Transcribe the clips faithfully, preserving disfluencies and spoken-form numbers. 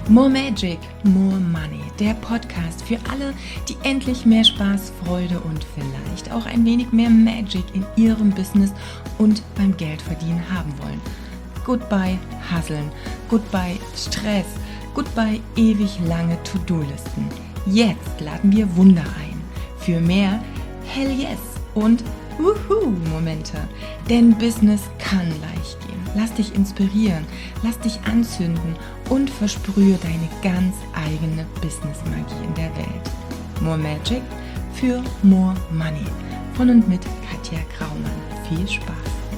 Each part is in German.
More Magic, More Money, der Podcast für alle, die endlich mehr Spaß, Freude und vielleicht auch ein wenig mehr Magic in ihrem Business und beim Geldverdienen haben wollen. Goodbye Hustlen, goodbye Stress, goodbye ewig lange To-Do-Listen. Jetzt laden wir Wunder ein für mehr Hell Yes und Wuhu-Momente, denn Business kann leicht gehen. Lass dich inspirieren, lass dich anzünden und versprühe deine ganz eigene Business-Magie in der Welt. More Magic für More Money. Von und mit Katja Graumann. Viel Spaß!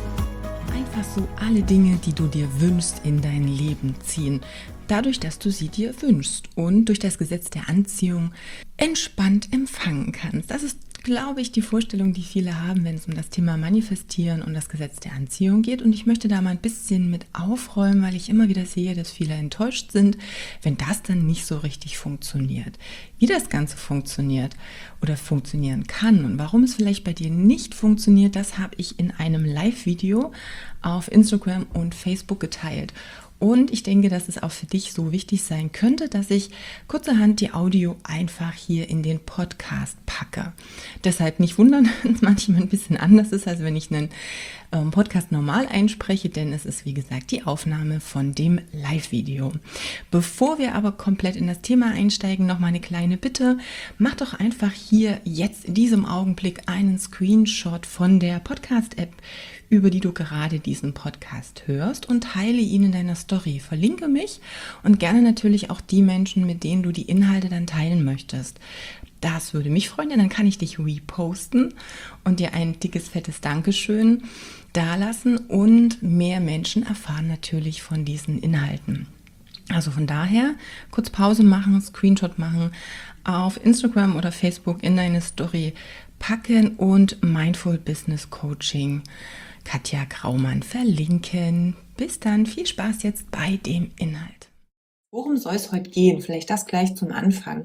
Einfach so alle Dinge, die du dir wünschst, in dein Leben ziehen. Dadurch, dass du sie dir wünschst und durch das Gesetz der Anziehung entspannt empfangen kannst. Das ist, glaube ich, die Vorstellung, die viele haben, wenn es um das Thema Manifestieren und das Gesetz der Anziehung geht. Und ich möchte da mal ein bisschen mit aufräumen, weil ich immer wieder sehe, dass viele enttäuscht sind, wenn das dann nicht so richtig funktioniert. Wie das Ganze funktioniert oder funktionieren kann und warum es vielleicht bei dir nicht funktioniert, das habe ich in einem Live-Video auf Instagram und Facebook geteilt. Und ich denke, dass es auch für dich so wichtig sein könnte, dass ich kurzerhand die Audio einfach hier in den Podcast packe. Deshalb nicht wundern, wenn es manchmal ein bisschen anders ist, als wenn ich einen ähm, Podcast normal einspreche, denn es ist, wie gesagt, die Aufnahme von dem Live-Video. Bevor wir aber komplett in das Thema einsteigen, noch mal eine kleine Bitte. Mach doch einfach hier jetzt in diesem Augenblick einen Screenshot von der Podcast-App, über die du gerade diesen Podcast hörst und teile ihn in deiner Story. Verlinke mich und gerne natürlich auch die Menschen, mit denen du die Inhalte dann teilen möchtest. Das würde mich freuen, denn dann kann ich dich reposten und dir ein dickes, fettes Dankeschön dalassen und mehr Menschen erfahren natürlich von diesen Inhalten. Also von daher kurz Pause machen, Screenshot machen, auf Instagram oder Facebook in deine Story packen und Mindful Business Coaching Katja Graumann verlinken. Bis dann, viel Spaß jetzt bei dem Inhalt. Worum soll es heute gehen? Vielleicht das gleich zum Anfang.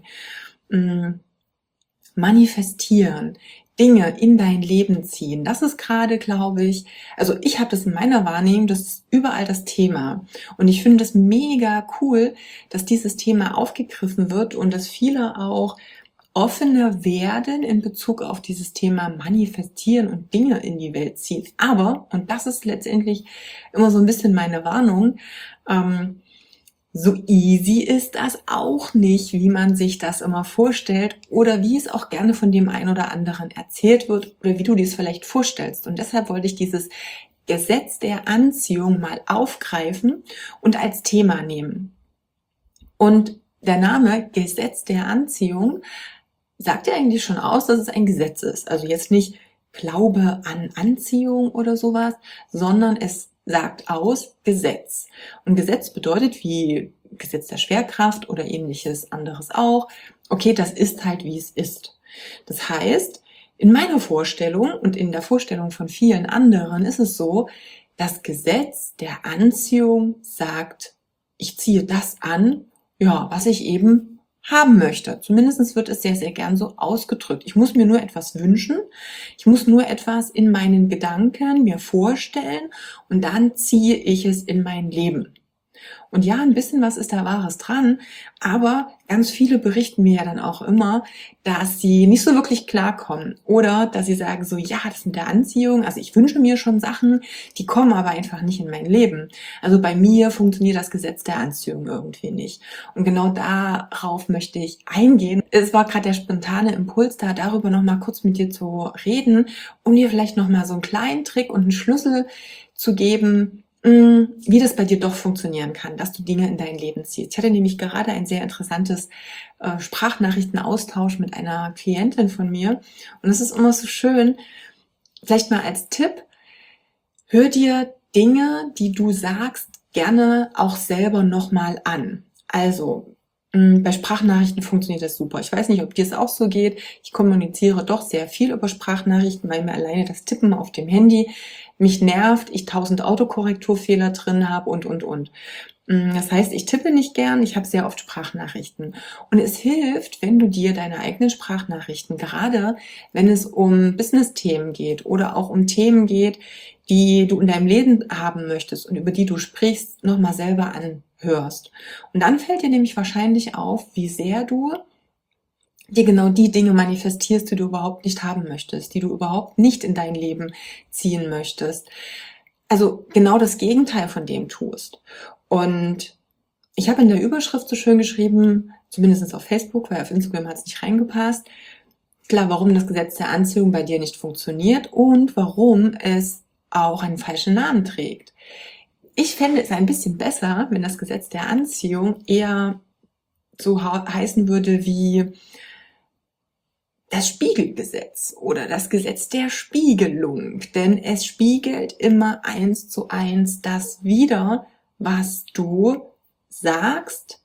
Hm, manifestieren, Dinge in dein Leben ziehen. Das ist gerade, glaube ich, also ich habe das in meiner Wahrnehmung, das ist überall das Thema. Und ich finde das mega cool, dass dieses Thema aufgegriffen wird und dass viele auch offener werden in Bezug auf dieses Thema Manifestieren und Dinge in die Welt ziehen. Aber, und das ist letztendlich immer so ein bisschen meine Warnung, ähm, so easy ist das auch nicht, wie man sich das immer vorstellt oder wie es auch gerne von dem einen oder anderen erzählt wird oder wie du dir es vielleicht vorstellst. Und deshalb wollte ich dieses Gesetz der Anziehung mal aufgreifen und als Thema nehmen. Und der Name Gesetz der Anziehung sagt ja eigentlich schon aus, dass es ein Gesetz ist. Also jetzt nicht Glaube an Anziehung oder sowas, sondern es sagt aus Gesetz. Und Gesetz bedeutet wie Gesetz der Schwerkraft oder ähnliches anderes auch. Okay, das ist halt, wie es ist. Das heißt, in meiner Vorstellung und in der Vorstellung von vielen anderen ist es so, das Gesetz der Anziehung sagt, ich ziehe das an, ja, was ich eben haben möchte. Zumindest wird es sehr, sehr gern so ausgedrückt. Ich muss mir nur etwas wünschen. Ich muss nur etwas in meinen Gedanken mir vorstellen und dann ziehe ich es in mein Leben. Und ja, ein bisschen was ist da Wahres dran, aber ganz viele berichten mir ja dann auch immer, dass sie nicht so wirklich klarkommen oder dass sie sagen so, ja, das mit der Anziehung, also ich wünsche mir schon Sachen, die kommen aber einfach nicht in mein Leben. Also bei mir funktioniert das Gesetz der Anziehung irgendwie nicht. Und genau darauf möchte ich eingehen. Es war gerade der spontane Impuls da, darüber nochmal kurz mit dir zu reden, um dir vielleicht nochmal so einen kleinen Trick und einen Schlüssel zu geben, wie das bei dir doch funktionieren kann, dass du Dinge in dein Leben ziehst. Ich hatte nämlich gerade ein sehr interessantes äh, Sprachnachrichtenaustausch mit einer Klientin von mir und es ist immer so schön, vielleicht mal als Tipp, hör dir Dinge, die du sagst, gerne auch selber nochmal an. Also bei Sprachnachrichten funktioniert das super. Ich weiß nicht, ob dir es auch so geht. Ich kommuniziere doch sehr viel über Sprachnachrichten, weil mir alleine das Tippen auf dem Handy mich nervt, ich tausend Autokorrekturfehler drin habe und, und, und. Das heißt, ich tippe nicht gern, ich habe sehr oft Sprachnachrichten. Und es hilft, wenn du dir deine eigenen Sprachnachrichten, gerade wenn es um Business-Themen geht oder auch um Themen geht, die du in deinem Leben haben möchtest und über die du sprichst, nochmal selber anhörst. hörst. Und dann fällt dir nämlich wahrscheinlich auf, wie sehr du dir genau die Dinge manifestierst, die du überhaupt nicht haben möchtest, die du überhaupt nicht in dein Leben ziehen möchtest. Also genau das Gegenteil von dem tust. Und ich habe in der Überschrift so schön geschrieben, zumindest auf Facebook, weil auf Instagram hat es nicht reingepasst, klar, warum das Gesetz der Anziehung bei dir nicht funktioniert und warum es auch einen falschen Namen trägt. Ich fände es ein bisschen besser, wenn das Gesetz der Anziehung eher so heißen würde wie das Spiegelgesetz oder das Gesetz der Spiegelung, denn es spiegelt immer eins zu eins das wider, was du sagst,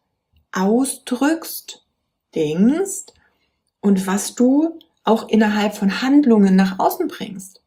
ausdrückst, denkst und was du auch innerhalb von Handlungen nach außen bringst.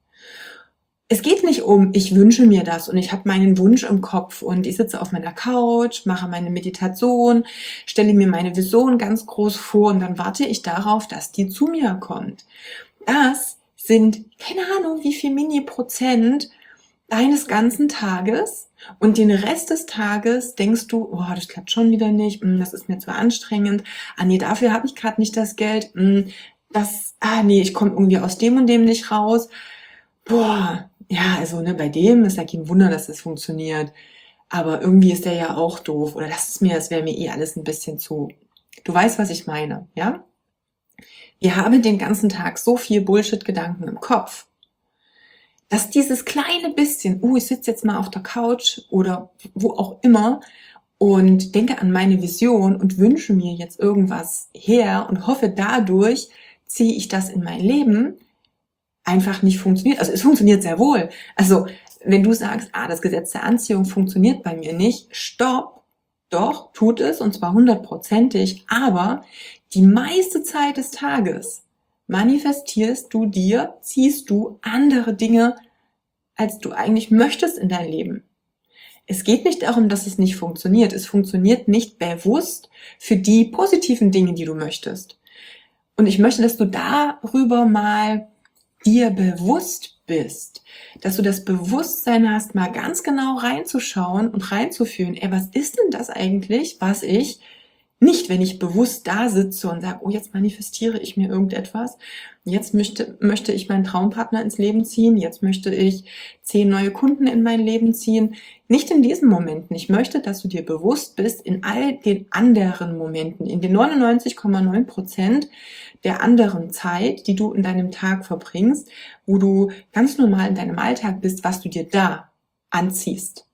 Es geht nicht um, ich wünsche mir das und ich habe meinen Wunsch im Kopf und ich sitze auf meiner Couch, mache meine Meditation, stelle mir meine Vision ganz groß vor und dann warte ich darauf, dass die zu mir kommt. Das sind, keine Ahnung, wie viel Mini-Prozent deines ganzen Tages und den Rest des Tages denkst du, oh, das klappt schon wieder nicht, das ist mir zu anstrengend, ah nee, dafür habe ich gerade nicht das Geld, das, ah nee, ich komme irgendwie aus dem und dem nicht raus, boah, ja, also ne, bei dem ist ja kein Wunder, dass das funktioniert, aber irgendwie ist der ja auch doof oder das ist mir, das wäre mir eh alles ein bisschen zu. Du weißt, was ich meine, ja? Wir haben den ganzen Tag so viel Bullshit-Gedanken im Kopf, dass dieses kleine bisschen, uh, ich sitze jetzt mal auf der Couch oder wo auch immer und denke an meine Vision und wünsche mir jetzt irgendwas her und hoffe, dadurch ziehe ich das in mein Leben, einfach nicht funktioniert. Also es funktioniert sehr wohl. Also wenn du sagst, ah, das Gesetz der Anziehung funktioniert bei mir nicht, stopp, doch, tut es und zwar hundertprozentig, aber die meiste Zeit des Tages manifestierst du dir, ziehst du andere Dinge, als du eigentlich möchtest in dein Leben. Es geht nicht darum, dass es nicht funktioniert. Es funktioniert nicht bewusst für die positiven Dinge, die du möchtest. Und ich möchte, dass du darüber mal dir bewusst bist, dass du das Bewusstsein hast, mal ganz genau reinzuschauen und reinzufühlen, ey, was ist denn das eigentlich, was ich nicht, wenn ich bewusst da sitze und sage, oh, jetzt manifestiere ich mir irgendetwas, jetzt möchte, möchte ich meinen Traumpartner ins Leben ziehen, jetzt möchte ich zehn neue Kunden in mein Leben ziehen. Nicht in diesen Momenten. Ich möchte, dass du dir bewusst bist, in all den anderen Momenten, in den neunundneunzig Komma neun Prozent der anderen Zeit, die du in deinem Tag verbringst, wo du ganz normal in deinem Alltag bist, was du dir da anziehst.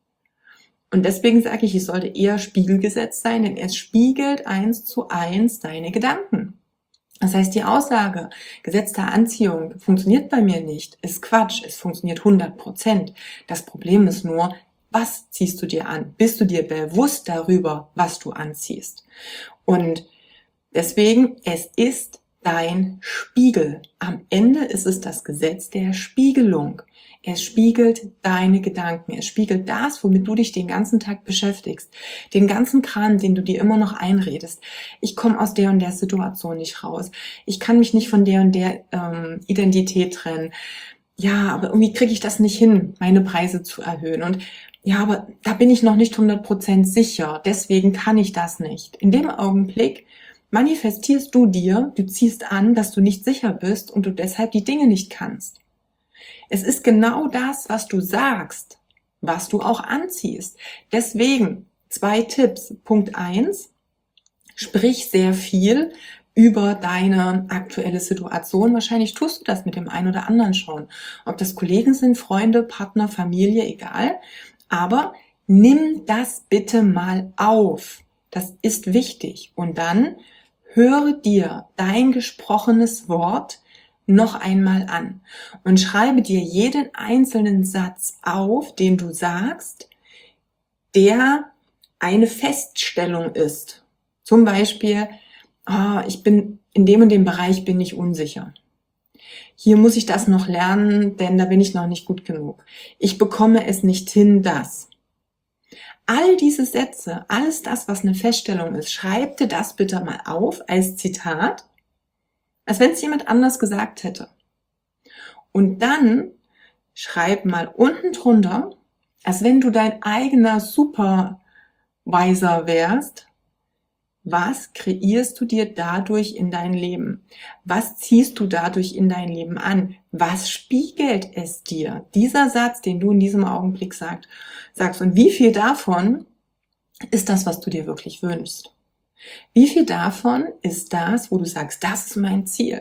Und deswegen sage ich, es sollte eher Spiegelgesetz sein, denn es spiegelt eins zu eins deine Gedanken. Das heißt, die Aussage, Gesetz der Anziehung funktioniert bei mir nicht, ist Quatsch, es funktioniert hundert Prozent. Das Problem ist nur, was ziehst du dir an? Bist du dir bewusst darüber, was du anziehst? Und deswegen, es ist dein Spiegel. Am Ende ist es das Gesetz der Spiegelung. Es spiegelt deine Gedanken. Es spiegelt das, womit du dich den ganzen Tag beschäftigst. Den ganzen Kram, den du dir immer noch einredest. Ich komme aus der und der Situation nicht raus. Ich kann mich nicht von der und der ähm, Identität trennen. Ja, aber irgendwie kriege ich das nicht hin, meine Preise zu erhöhen. Und ja, aber da bin ich noch nicht hundert Prozent sicher. Deswegen kann ich das nicht. In dem Augenblick manifestierst du dir, du ziehst an, dass du nicht sicher bist und du deshalb die Dinge nicht kannst. Es ist genau das, was du sagst, was du auch anziehst. Deswegen zwei Tipps. Punkt eins, sprich sehr viel über deine aktuelle Situation. Wahrscheinlich tust du das mit dem einen oder anderen schon. Ob das Kollegen sind, Freunde, Partner, Familie, egal. Aber nimm das bitte mal auf. Das ist wichtig. Und dann höre dir dein gesprochenes Wort noch einmal an und schreibe dir jeden einzelnen Satz auf, den du sagst, der eine Feststellung ist. Zum Beispiel, oh, ich bin in dem und dem Bereich bin ich unsicher. Hier muss ich das noch lernen, denn da bin ich noch nicht gut genug. Ich bekomme es nicht hin, das. All diese Sätze, alles das, was eine Feststellung ist, schreib dir das bitte mal auf als Zitat, als wenn es jemand anders gesagt hätte. Und dann schreib mal unten drunter, als wenn du dein eigener super weiser wärst, was kreierst du dir dadurch in dein Leben? Was ziehst du dadurch in dein Leben an? Was spiegelt es dir? Dieser Satz, den du in diesem Augenblick sagst, sagst. Und wie viel davon ist das, was du dir wirklich wünschst? Wie viel davon ist das, wo du sagst, das ist mein Ziel?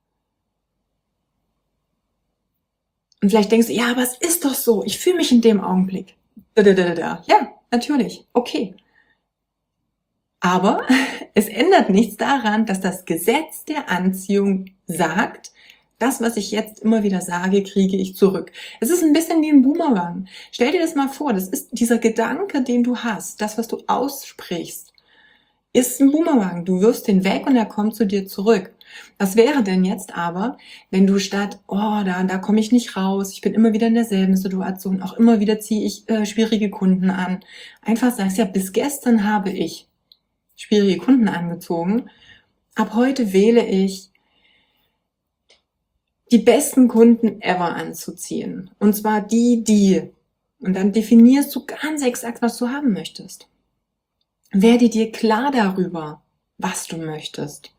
Und vielleicht denkst du, ja, aber es ist doch so, ich fühle mich in dem Augenblick. Ja, natürlich, okay. Aber es ändert nichts daran, dass das Gesetz der Anziehung sagt, das, was ich jetzt immer wieder sage, kriege ich zurück. Es ist ein bisschen wie ein Boomerang. Stell dir das mal vor, das ist dieser Gedanke, den du hast, das, was du aussprichst, ist ein Boomerang. Du wirfst den weg und er kommt zu dir zurück. Was wäre denn jetzt aber, wenn du statt, oh, da, da komme ich nicht raus, ich bin immer wieder in derselben Situation, auch immer wieder ziehe ich äh, schwierige Kunden an, einfach sagst, ja, bis gestern habe ich schwierige Kunden angezogen. Ab heute wähle ich, die besten Kunden ever anzuziehen. Und zwar die, die. Und dann definierst du ganz exakt, was du haben möchtest. Werde dir klar darüber, was du möchtest.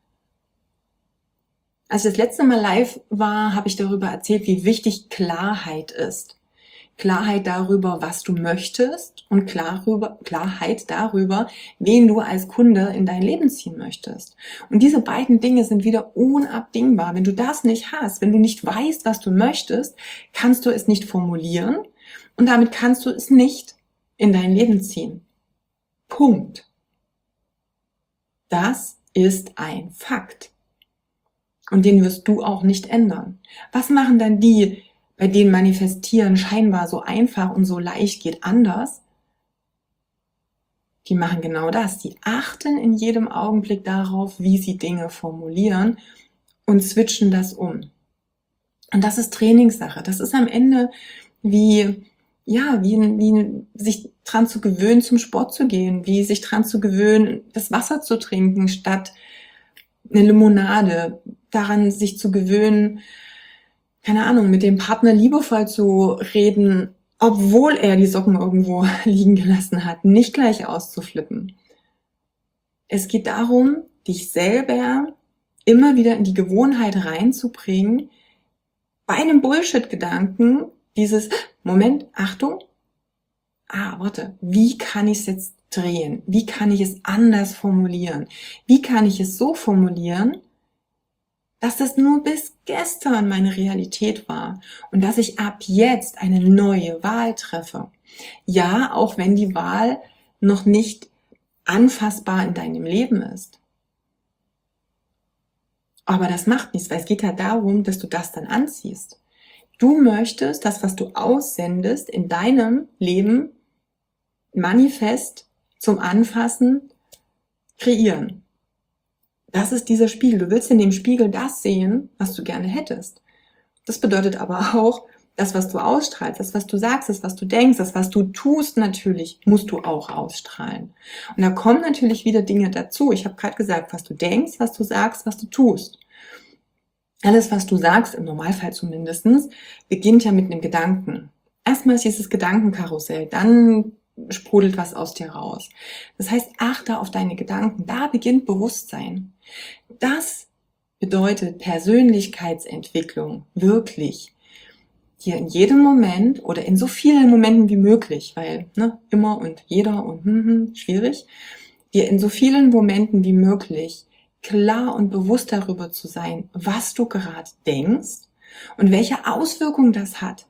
Als ich das letzte Mal live war, habe ich darüber erzählt, wie wichtig Klarheit ist. Klarheit darüber, was du möchtest und Klarheit darüber, wen du als Kunde in dein Leben ziehen möchtest. Und diese beiden Dinge sind wieder unabdingbar. Wenn du das nicht hast, wenn du nicht weißt, was du möchtest, kannst du es nicht formulieren und damit kannst du es nicht in dein Leben ziehen. Punkt. Das ist ein Fakt. Und den wirst du auch nicht ändern. Was machen dann die, bei denen Manifestieren scheinbar so einfach und so leicht geht, anders? Die machen genau das. Die achten in jedem Augenblick darauf, wie sie Dinge formulieren und switchen das um. Und das ist Trainingssache. Das ist am Ende wie, ja, wie, wie sich dran zu gewöhnen, zum Sport zu gehen, wie sich dran zu gewöhnen, das Wasser zu trinken statt eine Limonade, daran sich zu gewöhnen, keine Ahnung, mit dem Partner liebevoll zu reden, obwohl er die Socken irgendwo liegen gelassen hat, nicht gleich auszuflippen. Es geht darum, dich selber immer wieder in die Gewohnheit reinzubringen, bei einem Bullshit-Gedanken dieses, Moment, Achtung, ah, warte, wie kann ich es jetzt drehen? Wie kann ich es anders formulieren? Wie kann ich es so formulieren, dass das nur bis gestern meine Realität war und dass ich ab jetzt eine neue Wahl treffe. Ja, auch wenn die Wahl noch nicht anfassbar in deinem Leben ist. Aber das macht nichts, weil es geht ja darum, dass du das dann anziehst. Du möchtest das, was du aussendest, in deinem Leben manifest zum Anfassen kreieren. Das ist dieser Spiegel. Du willst in dem Spiegel das sehen, was du gerne hättest. Das bedeutet aber auch, das, was du ausstrahlst, das, was du sagst, das, was du denkst, das, was du tust, natürlich, musst du auch ausstrahlen. Und da kommen natürlich wieder Dinge dazu. Ich habe gerade gesagt, was du denkst, was du sagst, was du tust. Alles, was du sagst, im Normalfall zumindestens, beginnt ja mit einem Gedanken. Erstmal ist dieses Gedankenkarussell, dann sprudelt was aus dir raus. Das heißt, achte auf deine Gedanken. Da beginnt Bewusstsein. Das bedeutet Persönlichkeitsentwicklung, wirklich. Dir in jedem Moment oder in so vielen Momenten wie möglich, weil ne, immer und jeder und hm, hm, schwierig, dir in so vielen Momenten wie möglich klar und bewusst darüber zu sein, was du gerade denkst und welche Auswirkungen das hat.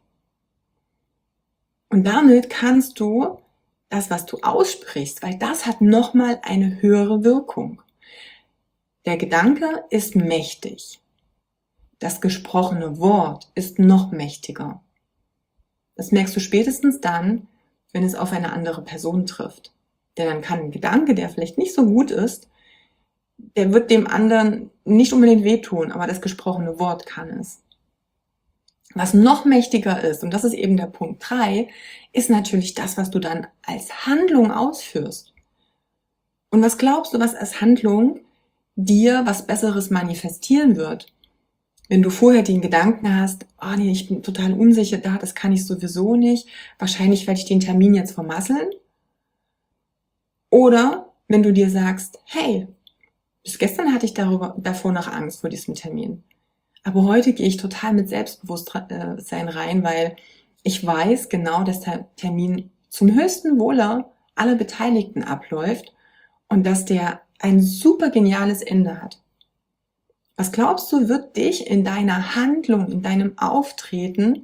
Und damit kannst du das, was du aussprichst, weil das hat nochmal eine höhere Wirkung. Der Gedanke ist mächtig. Das gesprochene Wort ist noch mächtiger. Das merkst du spätestens dann, wenn es auf eine andere Person trifft. Denn dann kann ein Gedanke, der vielleicht nicht so gut ist, der wird dem anderen nicht unbedingt wehtun, aber das gesprochene Wort kann es. Was noch mächtiger ist, und das ist eben der Punkt drei, ist natürlich das, was du dann als Handlung ausführst. Und was glaubst du, was als Handlung dir was Besseres manifestieren wird? Wenn du vorher den Gedanken hast, oh nee, ich bin total unsicher da, das kann ich sowieso nicht, wahrscheinlich werde ich den Termin jetzt vermasseln. Oder wenn du dir sagst, hey, bis gestern hatte ich darüber, davor noch Angst vor diesem Termin. Aber heute gehe ich total mit Selbstbewusstsein rein, weil ich weiß genau, dass der Termin zum höchsten Wohle aller Beteiligten abläuft und dass der ein super geniales Ende hat. Was glaubst du, wird dich in deiner Handlung, in deinem Auftreten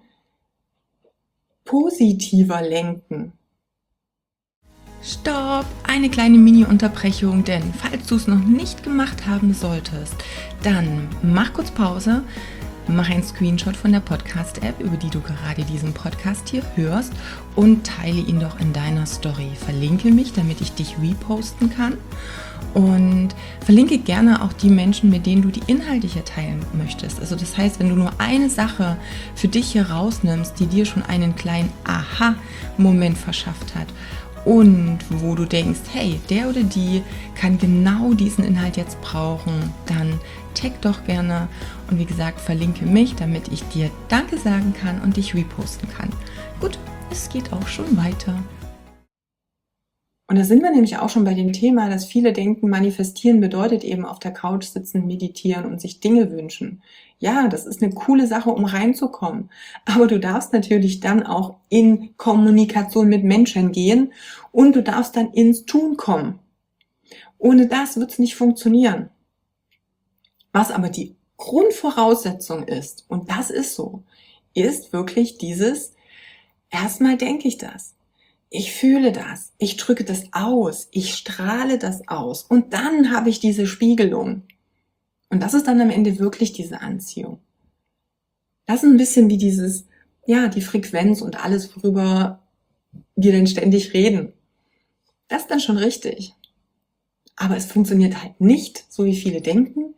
positiver lenken? Stopp! Eine kleine Mini-Unterbrechung, denn falls du es noch nicht gemacht haben solltest, dann mach kurz Pause, mach einen Screenshot von der Podcast-App, über die du gerade diesen Podcast hier hörst und teile ihn doch in deiner Story. Verlinke mich, damit ich dich reposten kann und verlinke gerne auch die Menschen, mit denen du die Inhalte hier teilen möchtest. Also das heißt, wenn du nur eine Sache für dich hier rausnimmst, die dir schon einen kleinen Aha-Moment verschafft hat, und wo du denkst, hey, der oder die kann genau diesen Inhalt jetzt brauchen, dann tag doch gerne und wie gesagt, verlinke mich, damit ich dir Danke sagen kann und dich reposten kann. Gut, es geht auch schon weiter. Und da sind wir nämlich auch schon bei dem Thema, dass viele denken, manifestieren bedeutet eben auf der Couch sitzen, meditieren und sich Dinge wünschen. Ja, das ist eine coole Sache, um reinzukommen. Aber du darfst natürlich dann auch in Kommunikation mit Menschen gehen und du darfst dann ins Tun kommen. Ohne das wird es nicht funktionieren. Was aber die Grundvoraussetzung ist, und das ist so, ist wirklich dieses, erstmal denke ich das. Ich fühle das, ich drücke das aus, ich strahle das aus und dann habe ich diese Spiegelung. Und das ist dann am Ende wirklich diese Anziehung. Das ist ein bisschen wie dieses, ja, die Frequenz und alles, worüber wir denn ständig reden. Das ist dann schon richtig. Aber es funktioniert halt nicht, so wie viele denken.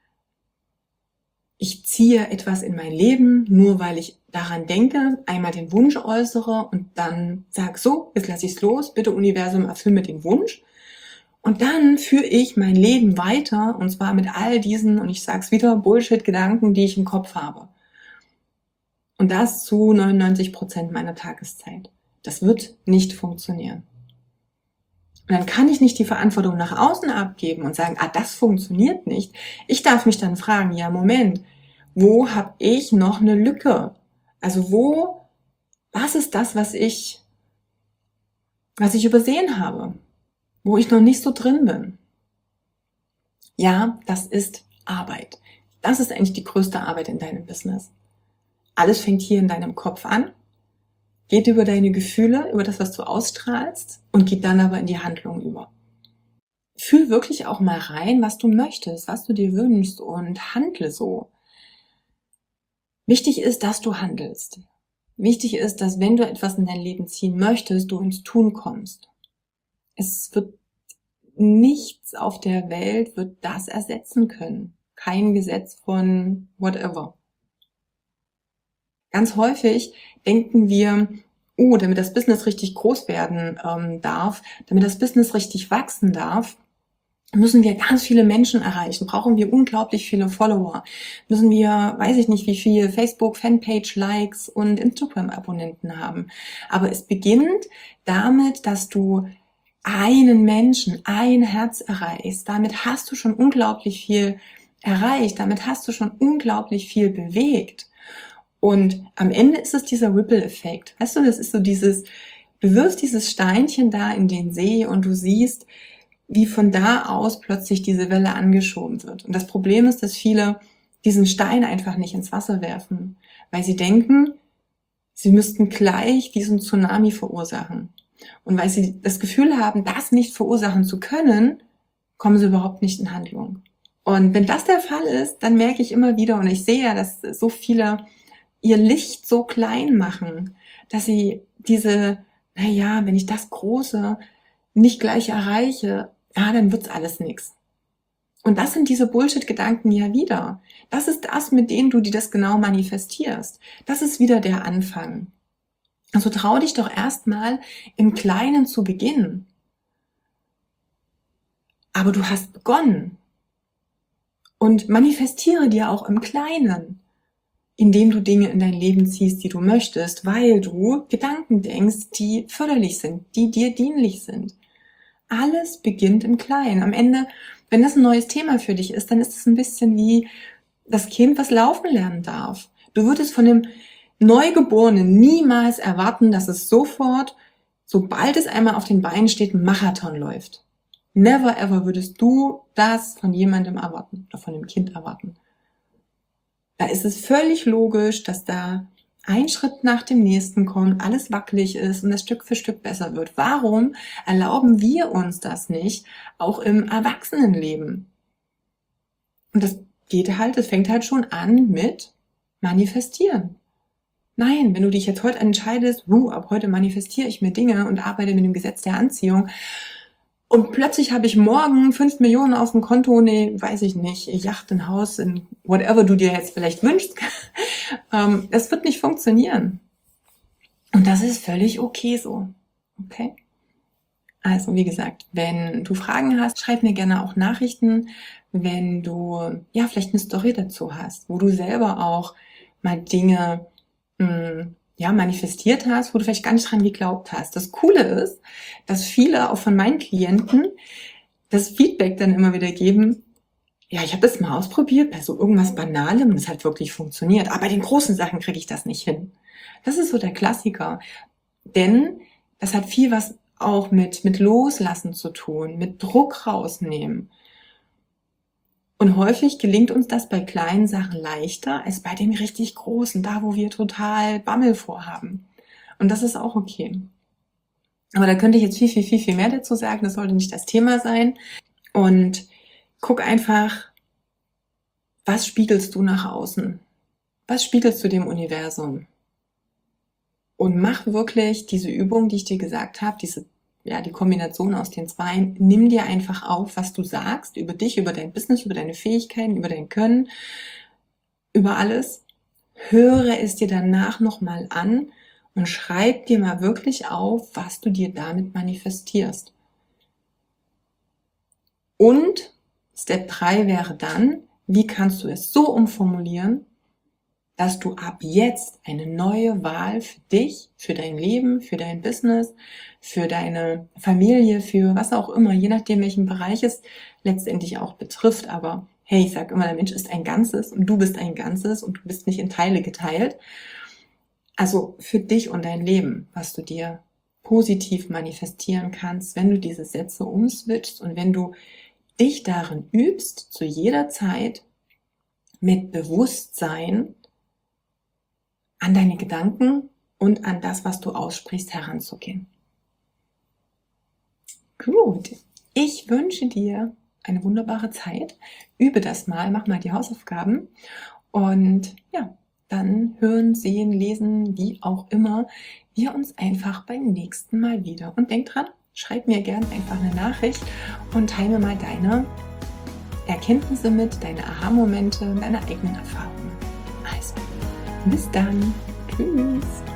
Ich ziehe etwas in mein Leben, nur weil ich daran denke, einmal den Wunsch äußere und dann sage, so, jetzt lasse ich es los, bitte Universum, erfüll mir den Wunsch. Und dann führe ich mein Leben weiter und zwar mit all diesen, und ich sage es wieder, Bullshit-Gedanken, die ich im Kopf habe. Und das zu neunundneunzig Prozent meiner Tageszeit. Das wird nicht funktionieren. Und dann kann ich nicht die Verantwortung nach außen abgeben und sagen, ah, das funktioniert nicht. Ich darf mich dann fragen, ja, Moment, wo habe ich noch eine Lücke? Also wo, was ist das, was ich, was ich übersehen habe? Wo ich noch nicht so drin bin? Ja, das ist Arbeit. Das ist eigentlich die größte Arbeit in deinem Business. Alles fängt hier in deinem Kopf an, geht über deine Gefühle, über das, was du ausstrahlst und geht dann aber in die Handlung über. Fühl wirklich auch mal rein, was du möchtest, was du dir wünschst und handle so. Wichtig ist, dass du handelst. Wichtig ist, dass wenn du etwas in dein Leben ziehen möchtest, du ins Tun kommst. Es wird nichts auf der Welt wird das ersetzen können. Kein Gesetz von whatever. Ganz häufig denken wir, oh, damit das Business richtig groß werden ähm, darf, damit das Business richtig wachsen darf, müssen wir ganz viele Menschen erreichen, brauchen wir unglaublich viele Follower, müssen wir, weiß ich nicht, wie viele Facebook, Fanpage, Likes und Instagram-Abonnenten haben. Aber es beginnt damit, dass du einen Menschen, ein Herz erreichst. Damit hast du schon unglaublich viel erreicht, damit hast du schon unglaublich viel bewegt. Und am Ende ist es dieser Ripple-Effekt. Weißt du, das ist so dieses, du wirfst dieses Steinchen da in den See und du siehst, wie von da aus plötzlich diese Welle angeschoben wird. Und das Problem ist, dass viele diesen Stein einfach nicht ins Wasser werfen, weil sie denken, sie müssten gleich diesen Tsunami verursachen. Und weil sie das Gefühl haben, das nicht verursachen zu können, kommen sie überhaupt nicht in Handlung. Und wenn das der Fall ist, dann merke ich immer wieder, und ich sehe ja, dass so viele ihr Licht so klein machen, dass sie diese, naja, wenn ich das Große nicht gleich erreiche, ja, dann wird's alles nix. Und das sind diese Bullshit-Gedanken ja wieder. Das ist das, mit dem du dir das genau manifestierst. Das ist wieder der Anfang. Also trau dich doch erstmal im Kleinen zu beginnen. Aber du hast begonnen. Und manifestiere dir auch im Kleinen, indem du Dinge in dein Leben ziehst, die du möchtest, weil du Gedanken denkst, die förderlich sind, die dir dienlich sind. alles beginnt im Kleinen. Am Ende, wenn das ein neues Thema für dich ist, dann ist es ein bisschen wie das Kind, was laufen lernen darf. Du würdest von dem Neugeborenen niemals erwarten, dass es sofort, sobald es einmal auf den Beinen steht, einen Marathon läuft. Never ever würdest du das von jemandem erwarten oder von dem Kind erwarten. Da ist es völlig logisch, dass da ein Schritt nach dem nächsten kommt, alles wackelig ist und es Stück für Stück besser wird. Warum erlauben wir uns das nicht, auch im Erwachsenenleben? Und das geht halt, das fängt halt schon an mit Manifestieren. Nein, wenn du dich jetzt heute entscheidest, uh, ab heute manifestiere ich mir Dinge und arbeite mit dem Gesetz der Anziehung und plötzlich habe ich morgen fünf Millionen auf dem Konto, nee, weiß ich nicht, Yacht, ein Haus, in whatever du dir jetzt vielleicht wünschst, ähm, das wird nicht funktionieren. Und das ist völlig okay so. Okay? Also wie gesagt, wenn du Fragen hast, schreib mir gerne auch Nachrichten, wenn du ja vielleicht eine Story dazu hast, wo du selber auch mal Dinge mh, ja, manifestiert hast, wo du vielleicht gar nicht dran geglaubt hast. Das Coole ist, dass viele auch von meinen Klienten das Feedback dann immer wieder geben, ja, ich habe das mal ausprobiert, bei so irgendwas Banalem und das hat wirklich funktioniert, aber bei den großen Sachen kriege ich das nicht hin. Das ist so der Klassiker, denn das hat viel was auch mit, mit Loslassen zu tun, mit Druck rausnehmen. Und häufig gelingt uns das bei kleinen Sachen leichter als bei den richtig großen, da wo wir total Bammel vorhaben. Und das ist auch okay. Aber da könnte ich jetzt viel, viel, viel, viel mehr dazu sagen. Das sollte nicht das Thema sein. Und guck einfach, was spiegelst du nach außen? Was spiegelst du dem Universum? Und mach wirklich diese Übung, die ich dir gesagt habe, diese ja, die Kombination aus den zwei, nimm dir einfach auf, was du sagst, über dich, über dein Business, über deine Fähigkeiten, über dein Können, über alles. Höre es dir danach nochmal an und schreib dir mal wirklich auf, was du dir damit manifestierst. Und Step drei wäre dann, wie kannst du es so umformulieren, dass du ab jetzt eine neue Wahl für dich, für dein Leben, für dein Business, für deine Familie, für was auch immer, je nachdem welchen Bereich es letztendlich auch betrifft. Aber hey, ich sage immer, der Mensch ist ein Ganzes und du bist ein Ganzes und du bist nicht in Teile geteilt. Also für dich und dein Leben, was du dir positiv manifestieren kannst, wenn du diese Sätze umswitchst und wenn du dich darin übst, zu jeder Zeit mit Bewusstsein an deine Gedanken und an das, was du aussprichst, heranzugehen. Gut, ich wünsche dir eine wunderbare Zeit. Übe das mal, mach mal die Hausaufgaben und ja, dann hören, sehen, lesen, wie auch immer, wir uns einfach beim nächsten Mal wieder. Und denk dran, schreib mir gerne einfach eine Nachricht und teile mir mal deine Erkenntnisse mit, deine Aha-Momente, deine eigenen Erfahrungen. Also, bis dann. Tschüss.